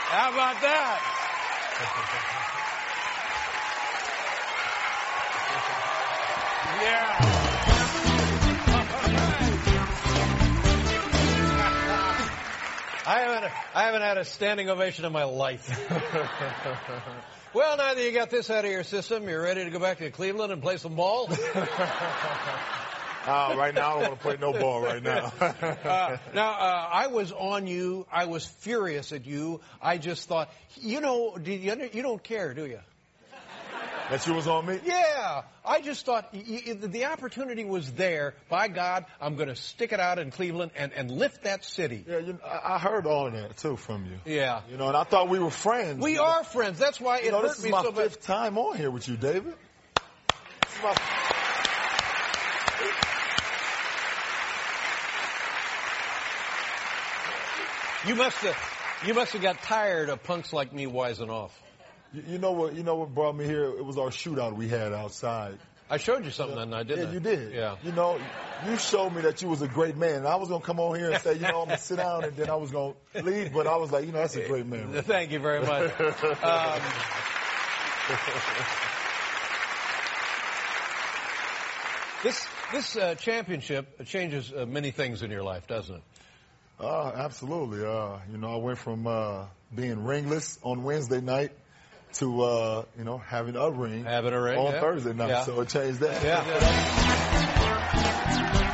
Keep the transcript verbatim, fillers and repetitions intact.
How about that? Yeah. I haven't, I haven't had a standing ovation in my life. Well, now that you got this out of your system, you're ready to go back to Cleveland and play some ball? Uh, right now, I don't want to play no ball right now. uh, now, uh, I was on you. I was furious at you. I just thought, you know, do you, under, you don't care, do you? That you was on me? Yeah. I just thought y- y- the opportunity was there. By God, I'm going to stick it out in Cleveland and, and lift that city. Yeah, you know, I I heard all of that, too, from you. Yeah. You know, and I thought we were friends. We are friends. That's why it you know, hurt this is me my so fifth much. time on here with you, David. This is my... You must have, you must have got tired of punks like me wising off. You, you know what? You know what brought me here? It was our shootout we had outside. I showed you something, and I didn't. Yeah, I? you did. Yeah. You know, you showed me that you was a great man. And I was gonna come on here and say, you know, I'm gonna sit down, and then I was gonna leave. But I was like, you know, that's a great man. Right? Thank you very much. um, this this uh, championship changes uh, many things in your life, doesn't it? Uh, absolutely. Uh, you know, I went from uh, being ringless on Wednesday night to, uh, you know, having a ring, having a ring on yeah. Thursday night. Yeah. So it changed that. Yeah.